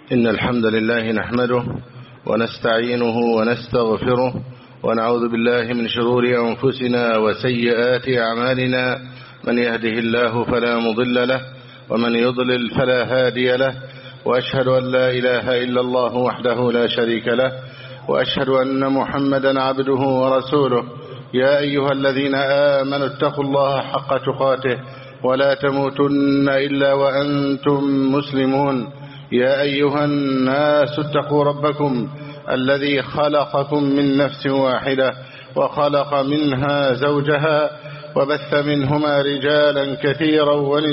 إن الحمد لله نحمده ونستعينه ونستغفره ونعوذ بالله من شرور أنفسنا وسيئات أعمالنا. من يهده الله فلا مضل له ومن يضلل فلا هادي له، وأشهد أن لا إله إلا الله وحده لا شريك له، وأشهد أن محمدا عبده ورسوله. يا أيها الذين آمنوا اتقوا الله حق تقاته ولا تموتن إلا وأنتم مسلمون. يا أيها الناس اتقوا ربكم الذي خلقكم من نفس واحدة وخلق منها زوجها وبث منهما رجالا كثيرا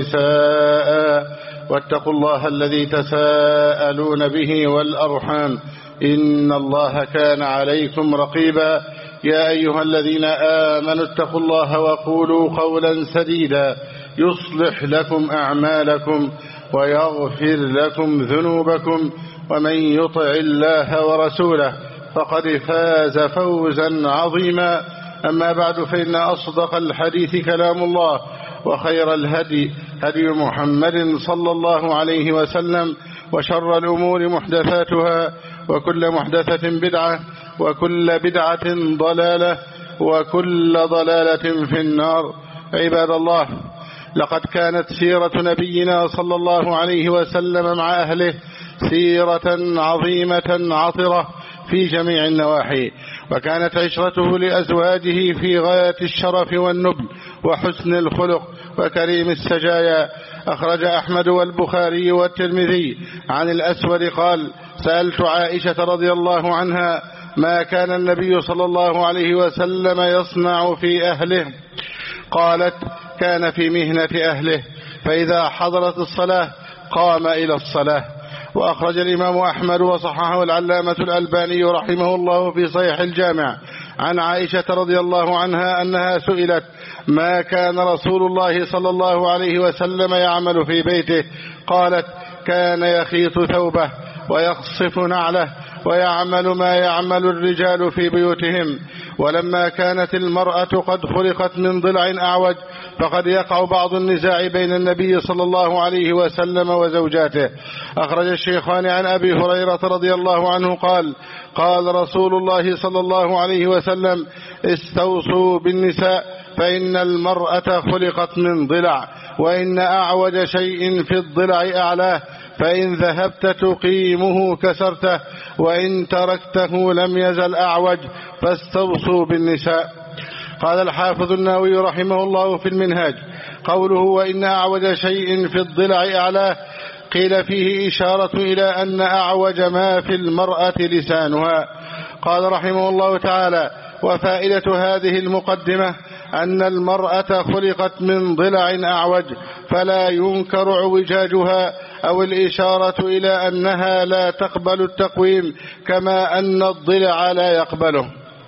ونساء، واتقوا الله الذي تساءلون به والأرحام إن الله كان عليكم رقيبا. يا أيها الذين آمنوا اتقوا الله وقولوا قولا سديدا يصلح لكم أعمالكم ويغفر لكم ذنوبكم، ومن يطع الله ورسوله فقد فاز فوزا عظيما. أما بعد، فإن أصدق الحديث كلام الله، وخير الهدي هدي محمد صلى الله عليه وسلم، وشر الأمور محدثاتها، وكل محدثة بدعة، وكل بدعة ضلالة، وكل ضلالة في النار. عباد الله، لقد كانت سيرة نبينا صلى الله عليه وسلم مع أهله سيرة عظيمة عطرة في جميع النواحي، وكانت عشرته لأزواجه في غاية الشرف والنبل وحسن الخلق وكريم السجايا. أخرج أحمد والبخاري والترمذي عن الأسود قال: سألت عائشة رضي الله عنها ما كان النبي صلى الله عليه وسلم يصنع في أهله؟ قالت: كان في مهنة أهله، فإذا حضرت الصلاة قام إلى الصلاة. وأخرج الإمام أحمد وصححه العلامة الألباني رحمه الله في صحيح الجامع عن عائشة رضي الله عنها أنها سئلت: ما كان رسول الله صلى الله عليه وسلم يعمل في بيته؟ قالت: كان يخيط ثوبه ويقصف نعله ويعمل ما يعمل الرجال في بيوتهم. ولما كانت المرأة قد خلقت من ضلع أعوج، فقد يقع بعض النزاع بين النبي صلى الله عليه وسلم وزوجاته. أخرج الشيخان عن أبي هريرة رضي الله عنه قال: قال رسول الله صلى الله عليه وسلم: استوصوا بالنساء، فإن المرأة خلقت من ضلع، وإن أعوج شيء في الضلع أعلاه، فإن ذهبت تقيمه كسرته، وإن تركته لم يزل أعوج، فاستوصوا بالنساء. قال الحافظ النووي رحمه الله في المنهاج: قوله وإن أعوج شيء في الضلع أعلاه قيل فيه إشارة إلى أن أعوج ما في المرأة لسانها. قال رحمه الله تعالى: وفائدة هذه المقدمة أن المرأة خلقت من ضلع أعوج، فلا ينكر اعوجاجها أو الإشارة إلى أنها لا تقبل التقويم، كما أن الضلع لا يقبله.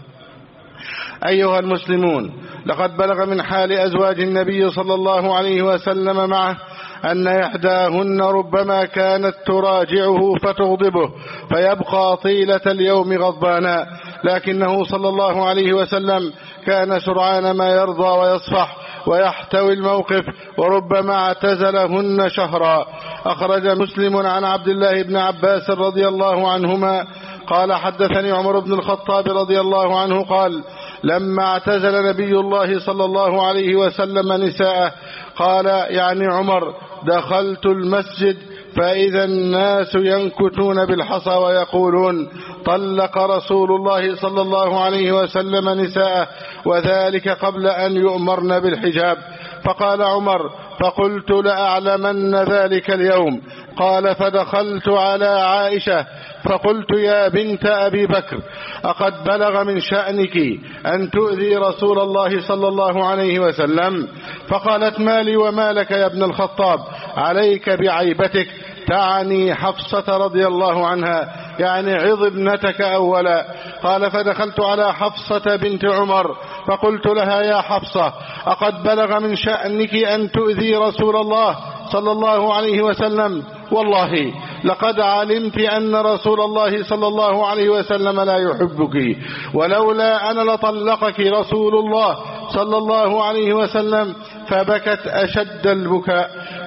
أيها المسلمون، لقد بلغ من حال أزواج النبي صلى الله عليه وسلم معه أن إحداهن ربما كانت تراجعه فتغضبه فيبقى طيلة اليوم غضبانا، لكنه صلى الله عليه وسلم كان سرعان ما يرضى ويصفح ويحتوي الموقف، وربما اعتزلهن شهرا. أخرج مسلم عن عبد الله بن عباس رضي الله عنهما قال: حدثني عمر بن الخطاب رضي الله عنه قال: لما اعتزل نبي الله صلى الله عليه وسلم نساءه، قال يعني عمر: دخلت المسجد فإذا الناس ينكتون بالحصى ويقولون: طلق رسول الله صلى الله عليه وسلم نساءه، وذلك قبل أن يؤمرن بالحجاب. فقال عمر: فقلت لأعلمن ذلك اليوم. قال: فدخلت على عائشة فقلت: يا بنت أبي بكر، أقد بلغ من شأنك أن تؤذي رسول الله صلى الله عليه وسلم؟ فقالت: ما لي وما لك يا ابن الخطاب، عليك بعيبتك، تعني حفصة رضي الله عنها، يعني عظ ابنتك أولا. قال: فدخلت على حفصة بنت عمر فقلت لها: يا حفصة، أقد بلغ من شأنك أن تؤذي رسول الله صلى الله عليه وسلم؟ والله لقد علمت أن رسول الله صلى الله عليه وسلم لا يحبك، ولولا أنا لطلقك رسول الله صلى الله عليه وسلم. فبكت أشد البكاء.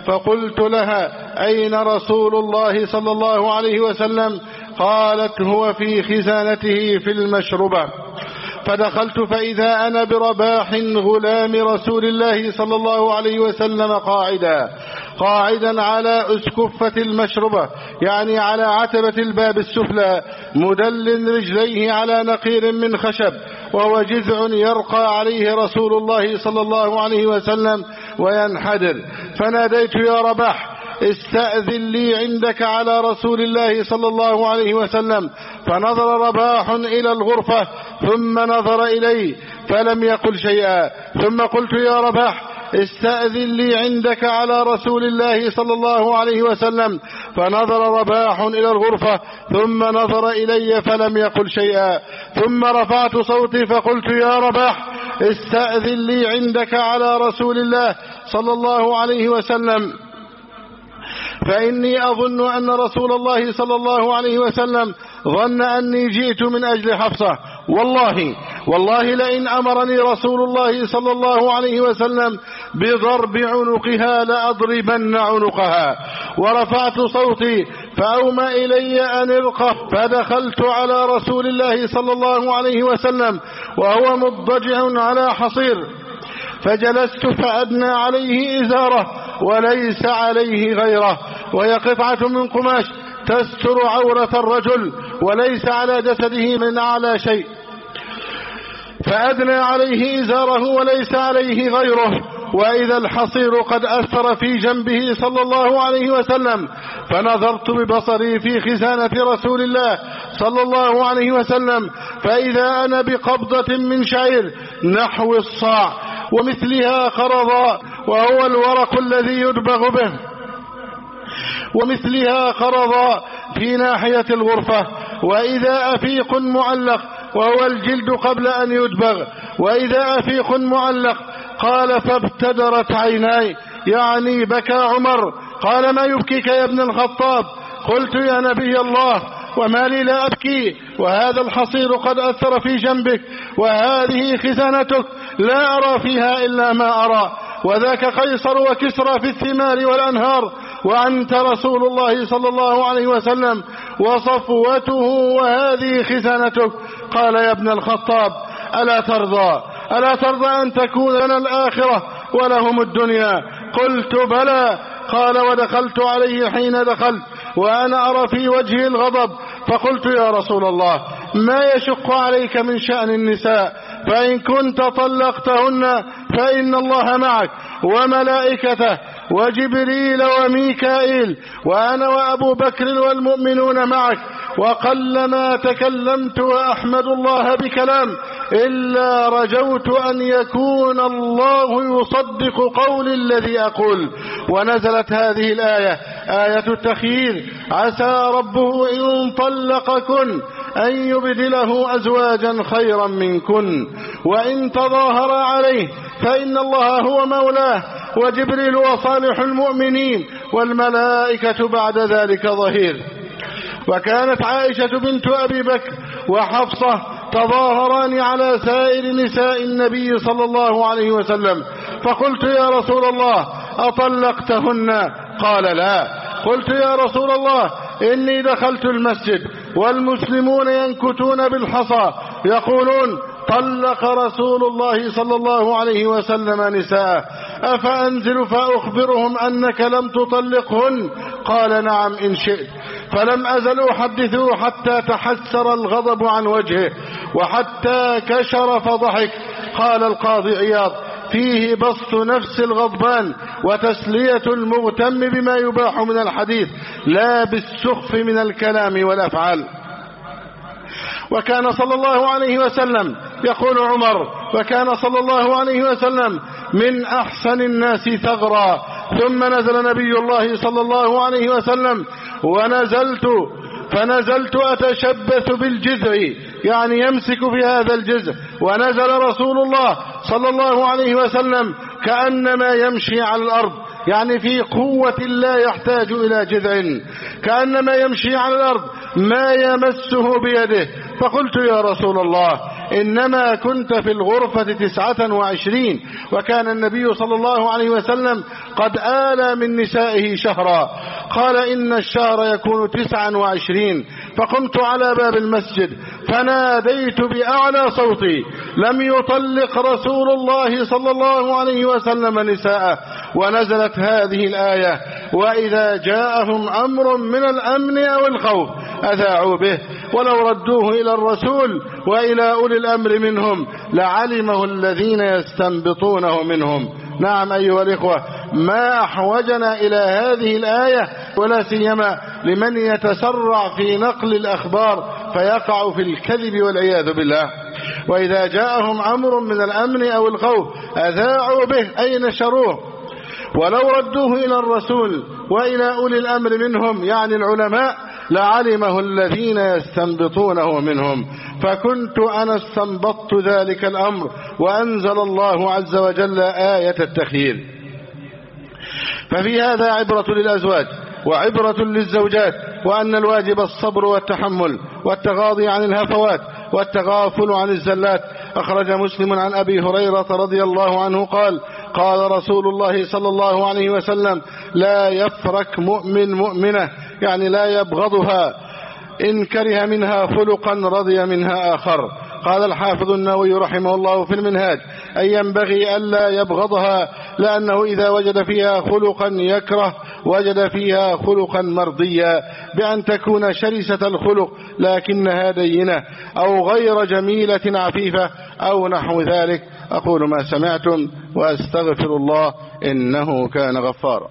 فقلت لها: أين رسول الله صلى الله عليه وسلم؟ قالت: هو في خزانته في المشربة. فدخلت فإذا أنا برباح غلام رسول الله صلى الله عليه وسلم قاعدا على أسكفة المشربة، يعني على عتبة الباب السفلى، مدل رجليه على نقير من خشب، وهو جذع يرقى عليه رسول الله صلى الله عليه وسلم وينحدر. فناديت: يا رباح، استأذن لي عندك على رسول الله صلى الله عليه وسلم. فنظر رباح إلى الغرفة ثم نظر إلي فلم يقل شيئا. ثم قلت: يا رباح، استأذن لي عندك على رسول الله صلى الله عليه وسلم. فنظر رباح إلى الغرفة ثم نظر إلي فلم يقل شيئا. ثم رفعت صوتي فقلت: يا رباح، استأذن لي عندك على رسول الله صلى الله عليه وسلم، فإني أظن أن رسول الله صلى الله عليه وسلم ظن أني جئت من أجل حفصة. والله لئن أمرني رسول الله صلى الله عليه وسلم بضرب عنقها لأضربن عنقها. ورفعت صوتي فأومى إلي أن ارقه. فدخلت على رسول الله صلى الله عليه وسلم وهو مضجع على حصير، فجلست فأدنى عليه إزاره وليس عليه غيره، وهي قطعة من قماش تستر عورة الرجل وليس على جسده من أعلى شيء، فأدنى عليه إزاره وليس عليه غيره. وإذا الحصير قد أثر في جنبه صلى الله عليه وسلم، فنظرت ببصري في خزانة رسول الله صلى الله عليه وسلم، فإذا أنا بقبضة من شعير نحو الصاع ومثلها خرضا، وهو الورق الذي يدبغ به، ومثلها خرضا في ناحية الغرفة. وإذا أفيق معلق، وهو الجلد قبل أن يدبغ. وإذا أفيق معلق. قال: فابتدرت عيناي، يعني بكى عمر. قال: ما يبكيك يا ابن الخطاب؟ قلت: يا نبي الله، وما لي لا أبكي، وهذا الحصير قد أثر في جنبك، وهذه خزانتك لا أرى فيها إلا ما أرى، وذاك قيصر وكسرى في الثمار والأنهار، وأنت رسول الله صلى الله عليه وسلم وصفوته، وهذه خزانتك. قال: يا ابن الخطاب، ألا ترضى أن تكون لنا الآخرة ولهم الدنيا؟ قلت: بلى. قال: ودخلت عليه حين دخلت وأنا أرى في وجهه الغضب، فقلت: يا رسول الله، ما يشق عليك من شأن النساء؟ فإن كنت طلقتهن فإن الله معك وملائكته وجبريل وميكائيل، وأنا وأبو بكر والمؤمنون معك. وقلما تكلمت وأحمد الله بكلام إلا رجوت أن يكون الله يصدق قولي الذي أقول. ونزلت هذه الآية، آية التخيير: عسى ربه إن طلقكن أن يبدله أزواجا خيرا منكن، وإن تظاهر عليه فإن الله هو مولاه، وجبريل وصالح المؤمنين، والملائكة بعد ذلك ظهير. وكانت عائشة بنت أبي بكر وحفصة تظاهران على سائر نساء النبي صلى الله عليه وسلم. فقلت: يا رسول الله، أطلقتهن؟ قال: لا. قلت: يا رسول الله، إني دخلت المسجد والمسلمون ينكتون بالحصى يقولون: طلق رسول الله صلى الله عليه وسلم نساءه، أفأنزل فأخبرهم أنك لم تطلقهن؟ قال: نعم إن شئت. فلم أزل أحدثه حتى تحسر الغضب عن وجهه وحتى كشر فضحك. قال القاضي عياض: فيه بسط نفس الغضبان وتسلية المغتم بما يباح من الحديث، لا بالسخف من الكلام والأفعال. وكان صلى الله عليه وسلم، يقول عمر، وكان صلى الله عليه وسلم من أحسن الناس ثغرا. ثم نزل نبي الله صلى الله عليه وسلم فنزلت أتشبث بالجذع، يعني يمسك في هذا الجذع. ونزل رسول الله صلى الله عليه وسلم كأنما يمشي على الأرض، يعني في قوة لا يحتاج إلى جذع، كأنما يمشي على الأرض ما يمسه بيده. فقلت: يا رسول الله، إنما كنت في الغرفة 29، وكان النبي صلى الله عليه وسلم قد آلى من نسائه شهرا. قال إن الشهر يكون 29، فقمت على باب المسجد فناديت بأعلى صوتي: لم يطلق رسول الله صلى الله عليه وسلم نساءه. ونزلت هذه الآية: وإذا جاءهم أمر من الأمن أو الخوف أذاعوا به ولو ردوه إلى الرسول وإلى أولي الأمر منهم لعلمه الذين يستنبطونه منهم. نعم أيها الإخوة، ما أحوجنا إلى هذه الآية، ولا سيما لمن يتسرع في نقل الأخبار فيقع في الكذب والعياذ بالله. وإذا جاءهم أمر من الأمن أو الخوف أذاعوا به أي نشروه ولو ردوه إلى الرسول وإلى أولي الأمر منهم، يعني العلماء، لعلمه الذين يستنبطونه منهم. فكنت أنا استنبطت ذلك الأمر، وأنزل الله عز وجل آية التخيير. ففي هذا عبرة للأزواج وعبرة للزوجات، وأن الواجب الصبر والتحمل والتغاضي عن الهفوات والتغافل عن الزلات. أخرج مسلم عن أبي هريرة رضي الله عنه قال: قال رسول الله صلى الله عليه وسلم: لا يفرك مؤمن مؤمنة، يعني لا يبغضها، إن كره منها خلقا رضي منها آخر. قال الحافظ النووي رحمه الله في المنهاج: أي ينبغي ألا يبغضها، لأنه إذا وجد فيها خلقا يكره وجد فيها خلقا مرضيا، بأن تكون شرسة الخلق لكنها دينة، أو غير جميلة عفيفة، أو نحو ذلك. أقول ما سمعتم وأستغفر الله إنه كان غفارا.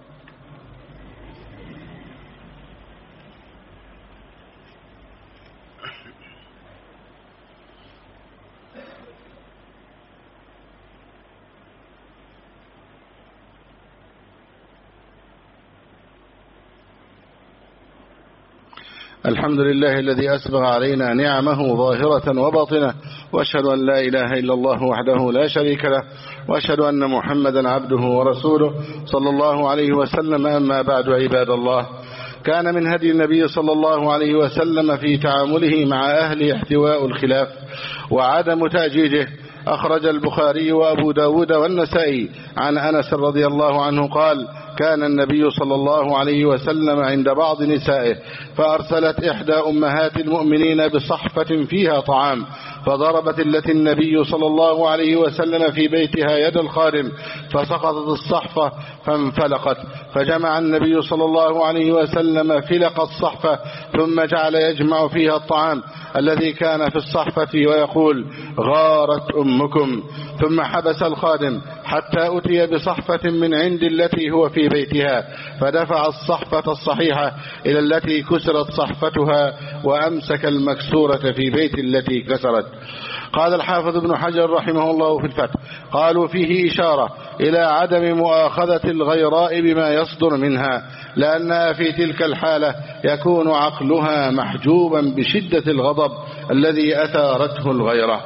الحمد لله الذي أسبغ علينا نعمه ظاهرة وباطنة، وأشهد أن لا إله إلا الله وحده لا شريك له، وأشهد أن محمدا عبده ورسوله صلى الله عليه وسلم. أما بعد، عباد الله، كان من هدي النبي صلى الله عليه وسلم في تعامله مع أهل احتواء الخلاف وعدم تأجيجه. أخرج البخاري وأبو داود والنسائي عن أنس رضي الله عنه قال: كان النبي صلى الله عليه وسلم عند بعض نسائه، فأرسلت إحدى أمهات المؤمنين بصحفة فيها طعام، فضربت التي النبي صلى الله عليه وسلم في بيتها يد الخادم، فسقطت الصحفة فانفلقت، فجمع النبي صلى الله عليه وسلم فلق الصحفة، ثم جعل يجمع فيها الطعام الذي كان في الصحفة ويقول: غارت أمكم. ثم حبس الخادم حتى أتي بصحفة من عند التي هو في بيتها، فدفع الصحفة الصحيحة إلى التي كسرت صحفتها، وأمسك المكسورة في بيت التي كسرت. قال الحافظ ابن حجر رحمه الله في الفتح: قالوا فيه إشارة إلى عدم مؤاخذة الغيراء بما يصدر منها، لأنها في تلك الحالة يكون عقلها محجوبا بشدة الغضب الذي أثارته الغيرة.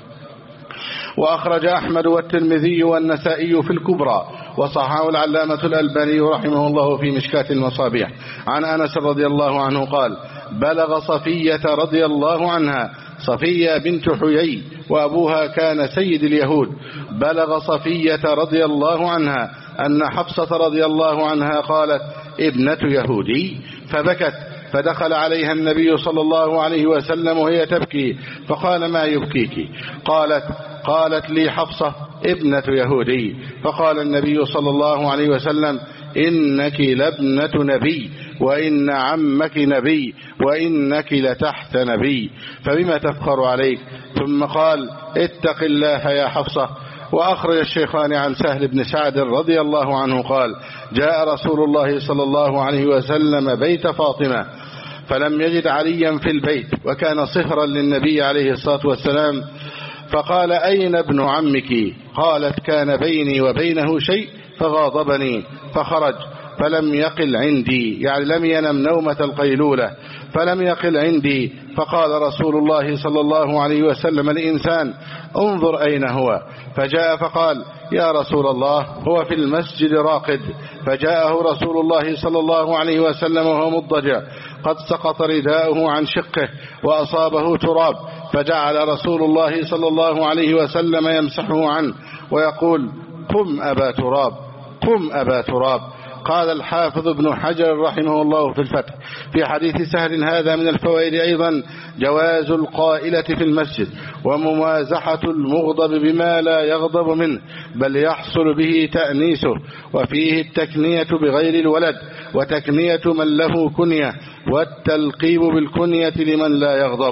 وأخرج أحمد والترمذي والنسائي في الكبرى، وصححه العلامة الألباني رحمه الله في مشكاة المصابيح عن أنس رضي الله عنه قال: بلغ صفية رضي الله عنها، صفية بنت حيي وأبوها كان سيد اليهود، بلغ صفية رضي الله عنها أن حفصة رضي الله عنها قالت: ابنة يهودي، فبكت، فدخل عليها النبي صلى الله عليه وسلم وهي تبكي، فقال: ما يبكيك؟ قالت لي حفصة: ابنة يهودي. فقال النبي صلى الله عليه وسلم: إنك لابنة نبي، وإن عمك نبي، وإنك لتحت نبي، فبما تفخر عليك؟ ثم قال: اتق الله يا حفصة. وأخرج الشيخان عن سهل بن سعد رضي الله عنه قال: جاء رسول الله صلى الله عليه وسلم بيت فاطمة، فلم يجد عليا في البيت، وكان صهرا للنبي عليه الصلاة والسلام، فقال: أين ابن عمك؟ قالت: كان بيني وبينه شيء فغاضبني، فخرج، فلم يقل عندي، يعني لم ينم نومة القيلولة فلم يقل عندي. فقال رسول الله صلى الله عليه وسلم الإنسان انظر أين هو، فجاء فقال يا رسول الله هو في المسجد راقد. فجاءه رسول الله صلى الله عليه وسلم وهو مضطجع قد سقط رداؤه عن شقه وأصابه تراب، فجعل رسول الله صلى الله عليه وسلم يمسحه عنه ويقول قم أبا تراب، قم أبا تراب. قال الحافظ ابن حجر رحمه الله في الفتح في حديث سهل هذا من الفوائد أيضا جواز القائلة في المسجد وممازحة المغضب بما لا يغضب منه بل يحصل به تأنيسه، وفيه التكنية بغير الولد وتكنية من له كنية والتلقيب بالكنية لمن لا يغضب،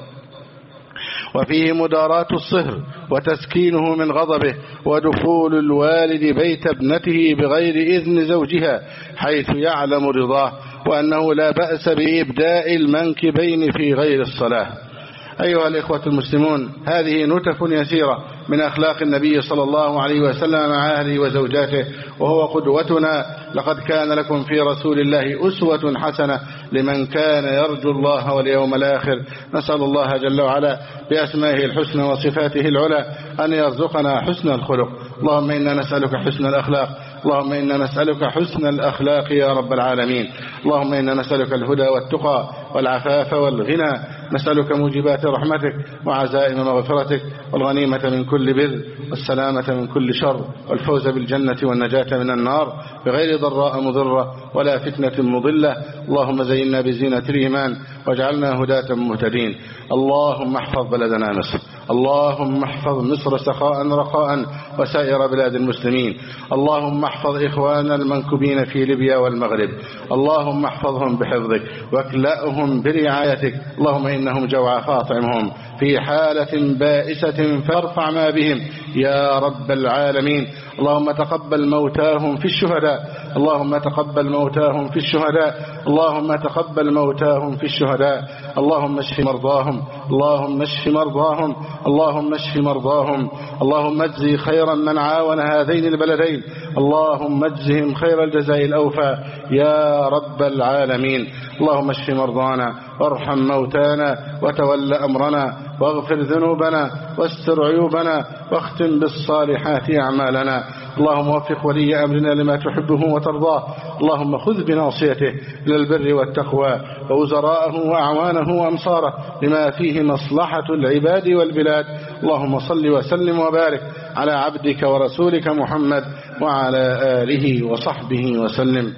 وفيه مداراة الصهر وتسكينه من غضبه ودخول الوالد بيت ابنته بغير إذن زوجها حيث يعلم رضاه، وأنه لا بأس بإبداء المنكبين في غير الصلاة. أيها الإخوة المسلمون، هذه نتف يسيرة من أخلاق النبي صلى الله عليه وسلم مع أهله وزوجاته، وهو قدوتنا. لقد كان لكم في رسول الله أسوة حسنة لمن كان يرجو الله واليوم الآخر. نسأل الله جل وعلا بأسمائه الحسنى وصفاته العلى أن يرزقنا حسن الخلق. اللهم إنا نسألك حسن الأخلاق، اللهم إنا نسألك حسن الأخلاق يا رب العالمين. اللهم إنا نسألك الهدى والتقى والعفاف والغنى، نسألك موجبات رحمتك وعزائم مغفرتك والغنيمة من كل بر والسلامة من كل شر والفوز بالجنة والنجاة من النار بغير ضراء مضرة ولا فتنة مضلة. اللهم زينا بزينة الإيمان واجعلنا هداة مهتدين. اللهم احفظ بلدنا مصر، اللهم احفظ مصر سخاء رخاء وسائر بلاد المسلمين. اللهم احفظ إخواننا المنكوبين في ليبيا والمغرب، اللهم احفظهم بحفظك واكلأهم برعايتك. اللهم إنهم جوع فاطعمهم في حالة بائسة فارفع ما بهم يا رب العالمين. اللهم تقبل موتاهم في الشهداء، اللهم تقبل موتاهم في الشهداء، اللهم تقبل موتاهم في الشهداء. اللهم اشف مرضاهم، اللهم اشف مرضاهم، اللهم اشف مرضاهم. اللهم اجزي خيرا من عاون هذين البلدين، اللهم اجزهم خير الجزاء الأوفى يا رب العالمين. اللهم اشف مرضانا وارحم موتانا وتول أمرنا واغفر ذنوبنا واستر عيوبنا واختم بالصالحات أعمالنا. اللهم وفق ولي أمرنا لما تحبه وترضاه، اللهم خذ بناصيته إلى البر والتقوى ووزراءه وأعوانه وأمصاره لما فيه مصلحة العباد والبلاد. اللهم صل وسلم وبارك على عبدك ورسولك محمد وعلى آله وصحبه وسلم.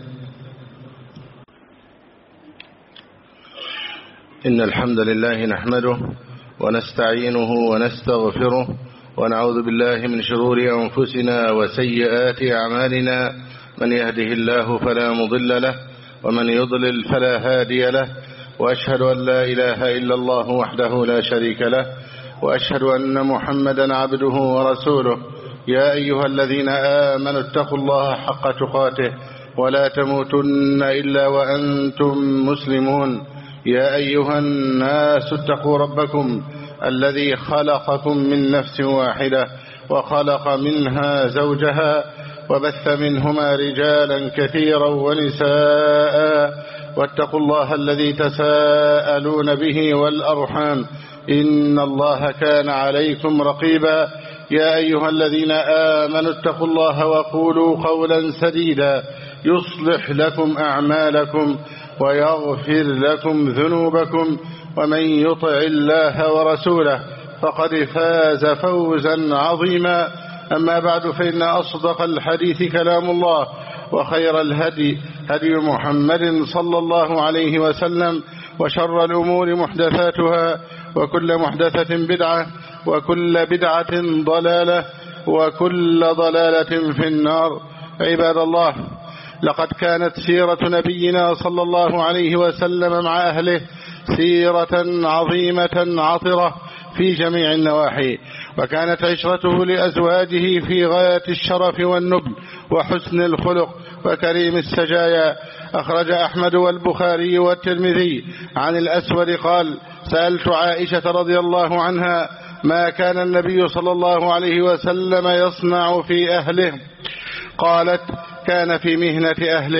إن الحمد لله نحمده ونستعينه ونستغفره ونعوذ بالله من شرور أنفسنا وسيئات أعمالنا، من يهده الله فلا مضل له ومن يضلل فلا هادي له، وأشهد أن لا إله إلا الله وحده لا شريك له، وأشهد أن محمدا عبده ورسوله. يا أيها الذين آمنوا اتقوا الله حق تقاته ولا تموتن إلا وأنتم مسلمون. يا أيها الناس اتقوا ربكم الذي خلقكم من نفس واحدة وخلق منها زوجها وبث منهما رجالا كثيرا ونساء، واتقوا الله الذي تساءلون به والأرحام إن الله كان عليكم رقيبا. يا أيها الذين آمنوا اتقوا الله وقولوا قولا سديدا يصلح لكم أعمالكم ويغفر لكم ذنوبكم، ومن يطع الله ورسوله فقد فاز فوزا عظيما. أما بعد، فإن أصدق الحديث كلام الله، وخير الهدي هدي محمد صلى الله عليه وسلم، وشر الأمور محدثاتها، وكل محدثة بدعة، وكل بدعة ضلالة، وكل ضلالة في النار. عباد الله، لقد كانت سيرة نبينا صلى الله عليه وسلم مع أهله سيرة عظيمة عطرة في جميع النواحي، وكانت عشرته لأزواجه في غاية الشرف والنبل وحسن الخلق وكريم السجايا. أخرج أحمد والبخاري والترمذي عن الأسود قال: سألت عائشة رضي الله عنها ما كان النبي صلى الله عليه وسلم يصنع في أهله؟ قالت: كان في مهنة أهله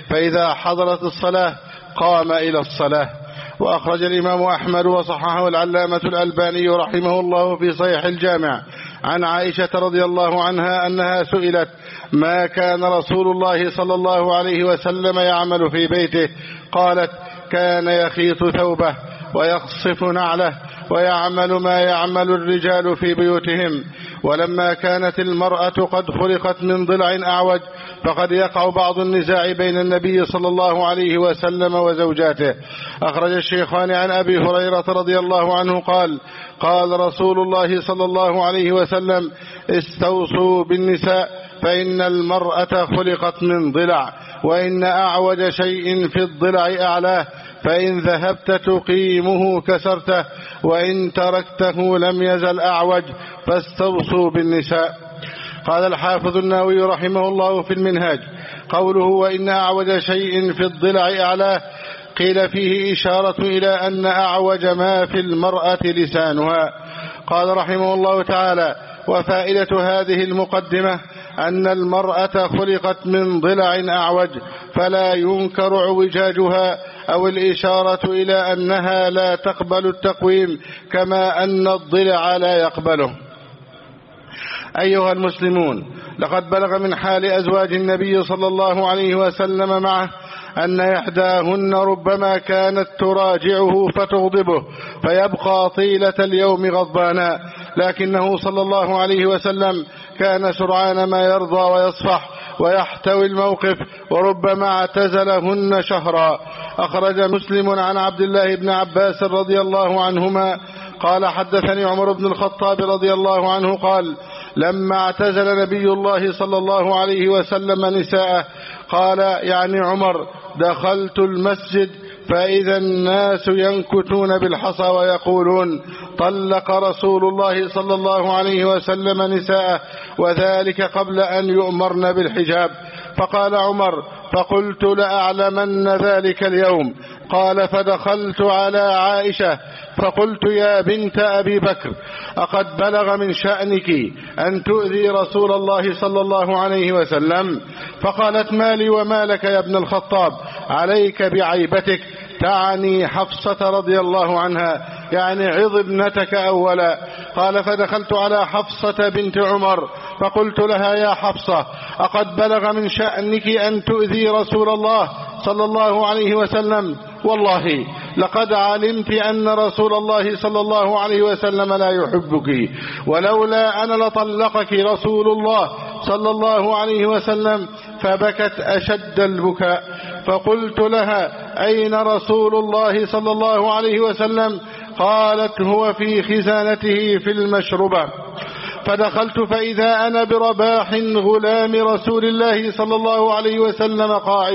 فإذا حضرت الصلاة قام إلى الصلاة. وأخرج الإمام أحمد وصححه العلامة الألباني رحمه الله في صحيح الجامع عن عائشة رضي الله عنها أنها سئلت: ما كان رسول الله صلى الله عليه وسلم يعمل في بيته؟ قالت: كان يخيط ثوبه ويقصف نعله ويعمل ما يعمل الرجال في بيوتهم. ولما كانت المرأة قد خلقت من ضلع أعوج فقد يقع بعض النزاع بين النبي صلى الله عليه وسلم وزوجاته. أخرج الشيخان عن أبي هريرة رضي الله عنه قال: قال رسول الله صلى الله عليه وسلم: استوصوا بالنساء فإن المرأة خلقت من ضلع، وإن أعوج شيء في الضلع أعلاه، فإن ذهبت تقيمه كسرته، وإن تركته لم يزل أعوج، فاستوصوا بالنساء. قال الحافظ النووي رحمه الله في المنهاج: قوله وإن أعوج شيء في الضلع أعلاه قيل فيه إشارة إلى أن أعوج ما في المرأة لسانها. قال رحمه الله تعالى: وفائدة هذه المقدمة أن المرأة خلقت من ضلع أعوج، فلا ينكر اعوجاجها أو الإشارة إلى أنها لا تقبل التقويم كما أن الضلع لا يقبله. أيها المسلمون، لقد بلغ من حال أزواج النبي صلى الله عليه وسلم معه أن إحداهن ربما كانت تراجعه فتغضبه فيبقى طيلة اليوم غضبانا، لكنه صلى الله عليه وسلم كان سرعان ما يرضى ويصفح ويحتوي الموقف، وربما اعتزلهن شهرا. أخرج مسلم عن عبد الله بن عباس رضي الله عنهما قال: حدثني عمر بن الخطاب رضي الله عنه قال: لما اعتزل نبي الله صلى الله عليه وسلم نساءه، قال يعني عمر: دخلت المسجد فإذا الناس ينكتون بالحصى ويقولون: طلق رسول الله صلى الله عليه وسلم نساءه، وذلك قبل أن يؤمرن بالحجاب. فقال عمر: فقلت لأعلمن ذلك اليوم. قال: فدخلت على عائشة فقلت: يا بنت أبي بكر، أقد بلغ من شأنك أن تؤذي رسول الله صلى الله عليه وسلم؟ فقالت: ما لي وما لك يا ابن الخطاب، عليك بعيبتك، تعني حفصة رضي الله عنها، يعني عظ ابنتك أولا. قال: فدخلت على حفصة بنت عمر فقلت لها: يا حفصة، أقد بلغ من شأنك أن تؤذي رسول الله صلى الله عليه وسلم؟ والله لقد علمت أن رسول الله صلى الله عليه وسلم لا يحبك، ولولا أنا لطلقك رسول الله صلى الله عليه وسلم. فبكت أشد البكاء. فقلت لها: أين رسول الله صلى الله عليه وسلم؟ قالت: هو في خزانته في المشربة. فدخلت فإذا أنا برباح غلام رسول الله صلى الله عليه وسلم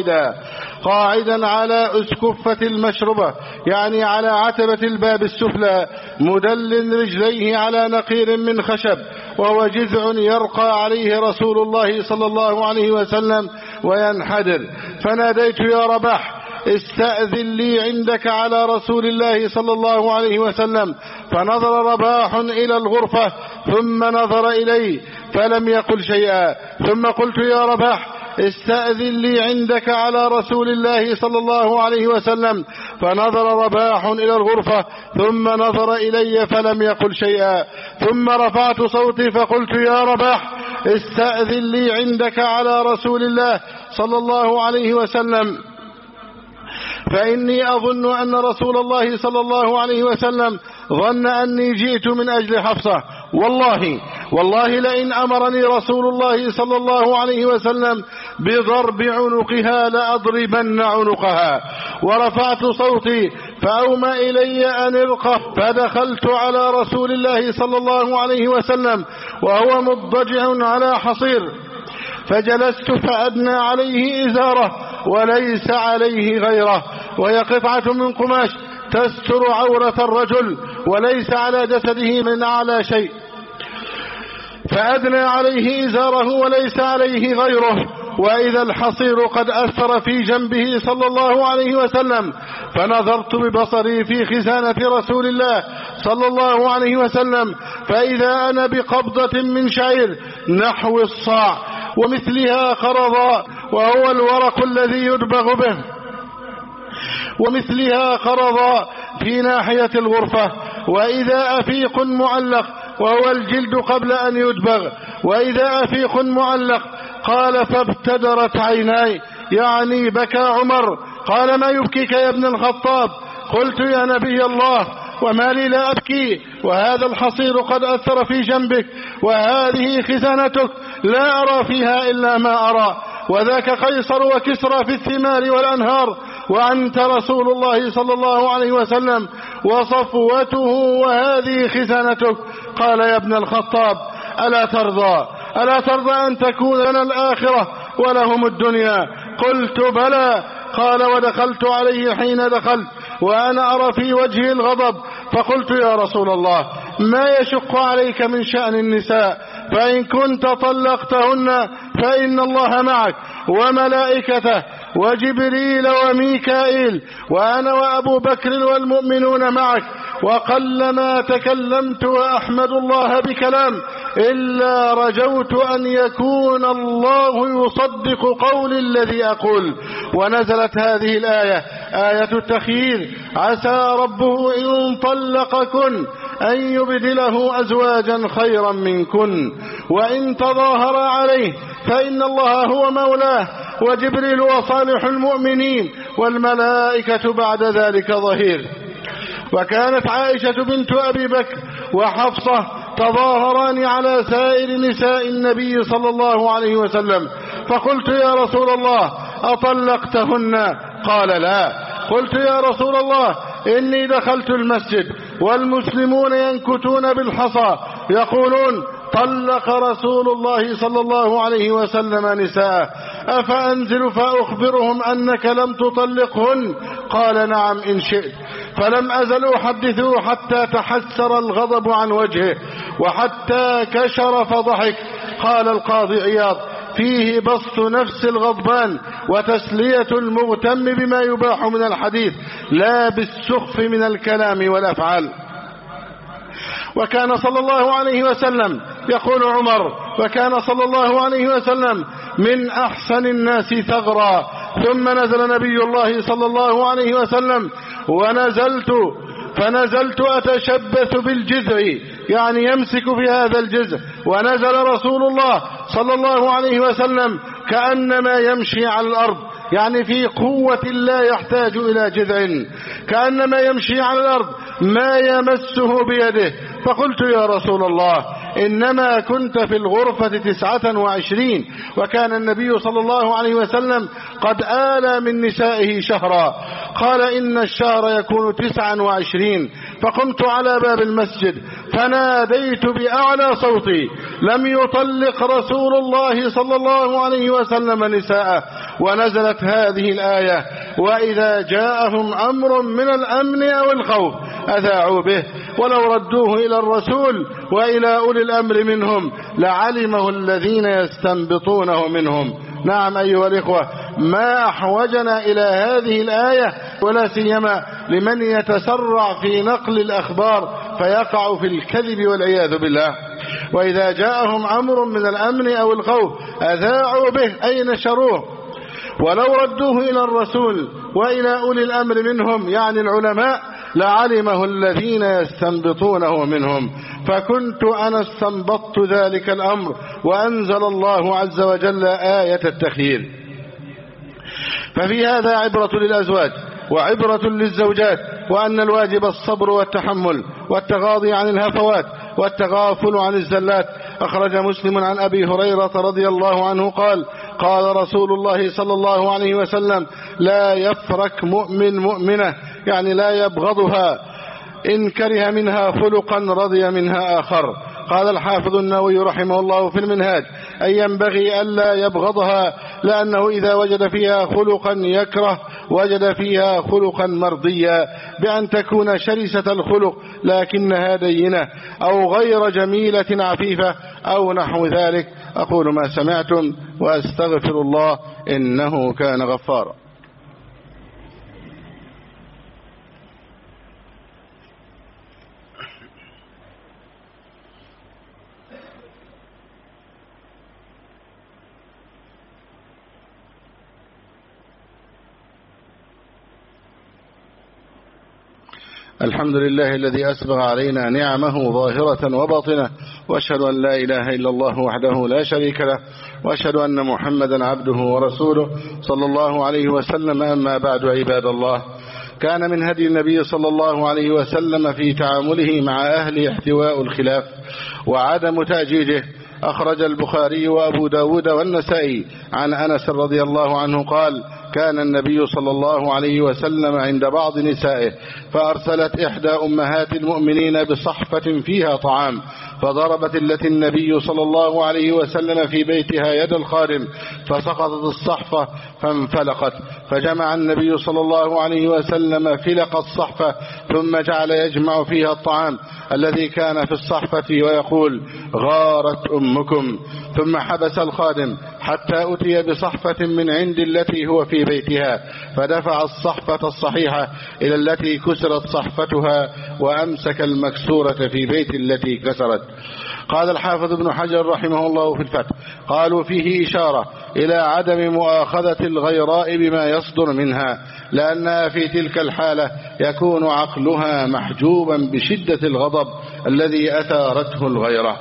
قاعدا على أسكفة المشربة، يعني على عتبة الباب السفلى، مدل رجليه على نقير من خشب، وهو جذع يرقى عليه رسول الله صلى الله عليه وسلم وينحدر. فناديت: يا رباح، استأذن لي عندك على رسول الله صلى الله عليه وسلم. فنظر رباح إلى الغرفة ثم نظر إلي فلم يقل شيئا. ثم قلت: يا رباح، استأذن لي عندك على رسول الله صلى الله عليه وسلم. فنظر رباح إلى الغرفة ثم نظر إلي فلم يقل شيئا. ثم رفعت صوتي فقلت: يا رباح، استأذن لي عندك على رسول الله صلى الله عليه وسلم، فإني أظن أن رسول الله صلى الله عليه وسلم ظن أني جئت من أجل حفصة. والله لئن أمرني رسول الله صلى الله عليه وسلم بضرب عنقها لأضربن عنقها. ورفعت صوتي فأومى إلي أن ارقه. فدخلت على رسول الله صلى الله عليه وسلم وهو مضجع على حصير، فجلست فأدنى عليه إزاره وليس عليه غيره، وهي قطعة من قماش تستر عورة الرجل وليس على جسده من أعلى شيء، فأدنى عليه إزاره وليس عليه غيره، وإذا الحصير قد أثر في جنبه صلى الله عليه وسلم. فنظرت ببصري في خزانة رسول الله صلى الله عليه وسلم، فإذا أنا بقبضة من شعير نحو الصاع ومثلها خرضا وهو الورق الذي يدبغ به، ومثلها قرض في ناحية الغرفة. وإذا أفيق معلق، وهو الجلد قبل أن يدبغ. وإذا أفيق معلق، قال فابتدرت عيناي، يعني بكى عمر. قال ما يبكيك يا ابن الخطاب؟ قلت يا نبي الله وما لي لا أبكي، وهذا الحصير قد أثر في جنبك، وهذه خزانتك لا أرى فيها إلا ما أرى، وذاك قيصر وكسرى في الثمار والأنهار، وأنت رسول الله صلى الله عليه وسلم وصفوته، وهذه خزانتك. قال يا ابن الخطاب ألا ترضى أن تكون لنا الآخرة ولهم الدنيا؟ قلت بلى. قال ودخلت عليه حين دخلت وأنا أرى في وجهه الغضب، فقلت يا رسول الله ما يشق عليك من شأن النساء؟ فإن كنت طلقتهن فإن الله معك وملائكته وجبريل وميكائيل، وأنا وأبو بكر والمؤمنون معك. وقلما تكلمت وأحمد الله بكلام إلا رجوت أن يكون الله يصدق قولي الذي أقول. ونزلت هذه الآية، آية التخيير: عسى ربه إن طلقكن أن يبدله أزواجا خيرا منكن، وإن تظاهر عليه فإن الله هو مولاه، وجبريل وصالح المؤمنين والملائكة بعد ذلك ظهير. وكانت عائشة بنت أبي بكر وحفصة تظاهران على سائر نساء النبي صلى الله عليه وسلم، فقلت يا رسول الله أطلقتهن؟ قال لا. قلت يا رسول الله إني دخلت المسجد والمسلمون ينكتون بالحصى يقولون طلق رسول الله صلى الله عليه وسلم نساءه، أفأنزل فأخبرهم أنك لم تطلقهن؟ قال نعم إن شئت. فلم أزل أحدثه حتى تحسر الغضب عن وجهه وحتى كشر فضحك. قال القاضي عياض: فيه بسط نفس الغضبان وتسلية المغتم بما يباح من الحديث، لا بالسخف من الكلام والأفعال. وكان صلى الله عليه وسلم، يقول عمر، وكان صلى الله عليه وسلم من أحسن الناس ثغرا. ثم نزل نبي الله صلى الله عليه وسلم فنزلت أتشبث بالجذع، يعني يمسك في هذا الجذع. ونزل رسول الله صلى الله عليه وسلم كأنما يمشي على الأرض، يعني في قوة لا يحتاج إلى جذع، كأنما يمشي على الأرض ما يمسه بيده. فقلت يا رسول الله إنما كنت في الغرفة 29، وكان النبي صلى الله عليه وسلم قد آلى من نسائه شهرا. قال إن الشهر يكون 29. فقمت على باب المسجد فناديت بأعلى صوتي: لم يطلق رسول الله صلى الله عليه وسلم نساءه. ونزلت هذه الآية: وإذا جاءهم أمر من الأمن أو الخوف أذاعوا به ولو ردوه إلى الرسول وإلى أولي الأمر منهم لعلمه الذين يستنبطونه منهم. نعم أيها الإخوة، ما أحوجنا إلى هذه الآية، ولا سيما لمن يتسرع في نقل الأخبار فيقع في الكذب والعياذ بالله. وإذا جاءهم أمر من الأمن أو الخوف أذاعوا به، أي نشروه، ولو ردوه إلى الرسول وإلى أولي الأمر منهم، يعني العلماء، لعلمه الذين يستنبطونه منهم. فكنت أنا استنبطت ذلك الأمر، وأنزل الله عز وجل آية التخيير. ففي هذا عبرة للأزواج وعبرة للزوجات، وأن الواجب الصبر والتحمل والتغاضي عن الهفوات والتغافل عن الزلات. أخرج مسلم عن أبي هريرة رضي الله عنه قال: قال رسول الله صلى الله عليه وسلم: لا يفرك مؤمن مؤمنة، يعني لا يبغضها، إن كره منها خلقا رضي منها آخر. قال الحافظ النووي رحمه الله في المنهاج: أي ينبغي ألا يبغضها، لأنه إذا وجد فيها خلقا يكره وجد فيها خلقا مرضيا، بأن تكون شرسة الخلق لكنها دينة، أو غير جميلة عفيفة، أو نحو ذلك. أقول ما سمعتم وأستغفر الله إنه كان غفارا. الحمد لله الذي أسبغ علينا نعمه ظاهرة وباطنة، وأشهد أن لا إله إلا الله وحده لا شريك له، وأشهد أن محمدا عبده ورسوله صلى الله عليه وسلم. أما بعد، عباد الله، كان من هدي النبي صلى الله عليه وسلم في تعامله مع أهل احتواء الخلاف وعدم تأجيجه. أخرج البخاري وأبو داود والنسائي عن أنس رضي الله عنه قال: كان النبي صلى الله عليه وسلم عند بعض نسائه، فأرسلت إحدى أمهات المؤمنين بصحفة فيها طعام، فضربت التي النبي صلى الله عليه وسلم في بيتها يد الخادم، فسقطت الصحفة فانفلقت، فجمع النبي صلى الله عليه وسلم فلق الصحفة، ثم جعل يجمع فيها الطعام الذي كان في الصحفة ويقول: غارت أمكم. ثم حبس الخادم حتى أتي بصحفة من عند التي هو في بيتها، فدفع الصحفة الصحيحة إلى التي كسرت صحفتها، وأمسك المكسورة في بيت التي كسرت. قال الحافظ ابن حجر رحمه الله في الفتح: قالوا فيه إشارة إلى عدم مؤاخذة الغيراء بما يصدر منها، لأنها في تلك الحالة يكون عقلها محجوبا بشدة الغضب الذي أثارته الغيرة.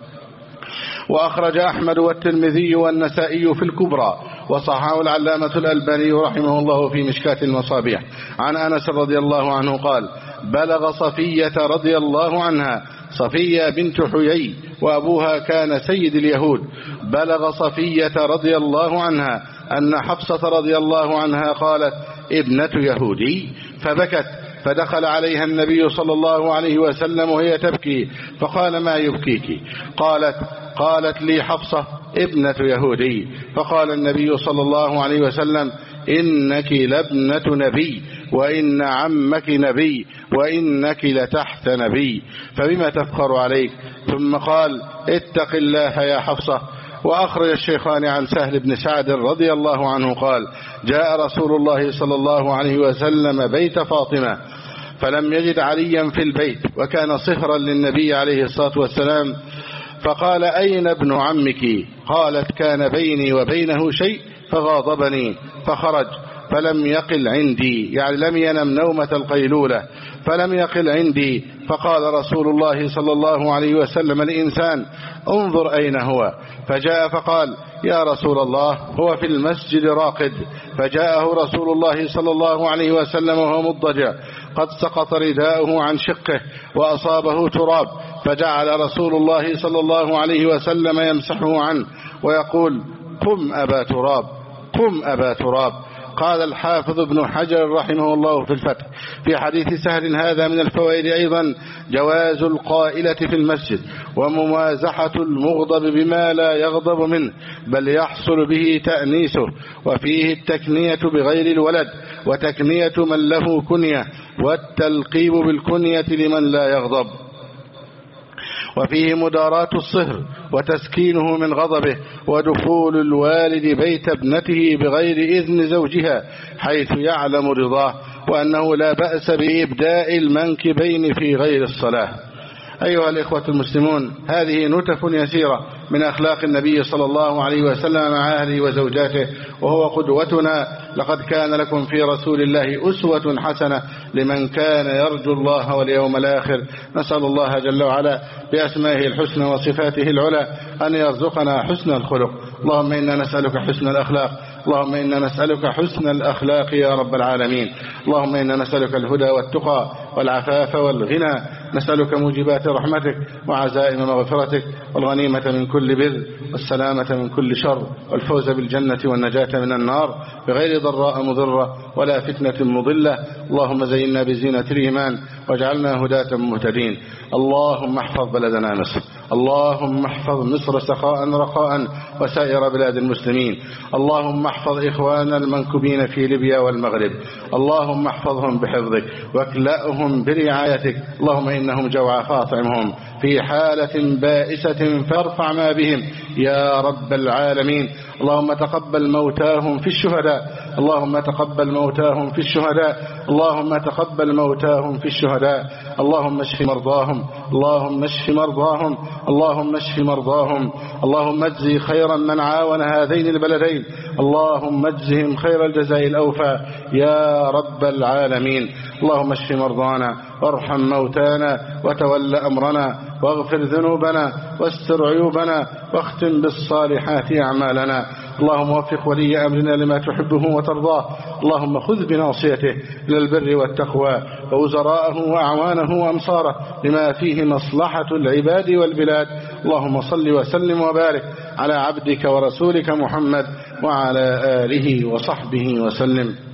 وأخرج أحمد والترمذي والنسائي في الكبرى، وصححه العلامة الألباني رحمه الله في مشكاة المصابيح عن أنس رضي الله عنه قال: بلغ صفية رضي الله عنها، صفية بنت حيي وأبوها كان سيد اليهود، بلغ صفية رضي الله عنها أن حفصة رضي الله عنها قالت: ابنة يهودي، فبكت، فدخل عليها النبي صلى الله عليه وسلم وهي تبكي، فقال: ما يبكيك؟ قالت لي حفصة: ابنة يهودي. فقال النبي صلى الله عليه وسلم: إنك لابنة نبي، وإن عمك نبي، وإنك لتحت نبي، فبما تفخر عليك؟ ثم قال: اتق الله يا حفصة. وأخرج الشيخان عن سهل بن سعد رضي الله عنه قال: جاء رسول الله صلى الله عليه وسلم بيت فاطمة، فلم يجد عليا في البيت، وكان صهرا للنبي عليه الصلاة والسلام، فقال: أين ابن عمك؟ قالت: كان بيني وبينه شيء فغاضبني فخرج، فلم يقل عندي، يعني لم ينم نومة القيلولة، فلم يقل عندي. فقال رسول الله صلى الله عليه وسلم: الإنسان انظر أين هو. فجاء فقال: يا رسول الله، هو في المسجد راقد. فجاءه رسول الله صلى الله عليه وسلم وهو مضطجع، قد سقط رداؤه عن شقه وأصابه تراب، فجعل رسول الله صلى الله عليه وسلم يمسحه عنه ويقول: قم أبا تراب، قم أبا تراب. قال الحافظ ابن حجر رحمه الله في الفتح: في حديث سهل هذا من الفوائد أيضا جواز القائلة في المسجد، وممازحة المغضب بما لا يغضب منه، بل يحصل به تأنيسه، وفيه التكنية بغير الولد، وتكنية من له كنية، والتلقيب بالكنية لمن لا يغضب. وفيه مداراة الصهر وتسكينه من غضبه، ودخول الوالد بيت ابنته بغير إذن زوجها حيث يعلم رضاه، وأنه لا بأس بإبداء المنكبين في غير الصلاة. أيها الإخوة المسلمون، هذه نتف يسيرة من أخلاق النبي صلى الله عليه وسلم مع أهله وزوجاته، وهو قدوتنا. لقد كان لكم في رسول الله أسوة حسنة لمن كان يرجو الله واليوم الآخر. نسأل الله جل وعلا بأسمائه الحسنى وصفاته العلى أن يرزقنا حسن الخلق. اللهم إنا نسألك حسن الأخلاق، اللهم إنا نسألك حسن الأخلاق يا رب العالمين. اللهم إنا نسألك الهدى والتقى والعفاف والغنى، نسألك موجبات رحمتك وعزائم مغفرتك، والغنيمة من كل بر، والسلامة من كل شر، والفوز بالجنة والنجاة من النار بغير ضراء مضرة ولا فتنة مضلة. اللهم زينا بزينة الإيمان واجعلنا هداة مهتدين. اللهم احفظ بلدنا مصر، اللهم احفظ مصر سخاء رخاء وسائر بلاد المسلمين. اللهم احفظ إخواننا المنكوبين في ليبيا والمغرب، اللهم احفظهم بحفظك واكلأهم برعايتك. اللهم إنهم جوعى فاطعمهم في حالة بائسة فارفع ما بهم يا رب العالمين. اللهم تقبل موتاهم في الشهداء، اللهم تقبل موتاهم في الشهداء، اللهم تقبل موتاهم في الشهداء. اللهم اشف مرضاهم، اللهم اشف مرضاهم، اللهم اشف مرضاهم. اللهم اجزي خيرا من عاون هذين البلدين، اللهم اجزهم خير الجزاء الأوفى يا رب العالمين. اللهم اشف مرضانا وارحم موتانا وتول أمرنا واغفر ذنوبنا واستر عيوبنا واختم بالصالحات أعمالنا. اللهم وفق ولي أمرنا لما تحبه وترضاه. اللهم خذ بناصيته إلى البر والتقوى ووزراءه وأعوانه وأمصاره لما فيه مصلحة العباد والبلاد. اللهم صل وسلم وبارك على عبدك ورسولك محمد وعلى آله وصحبه وسلم.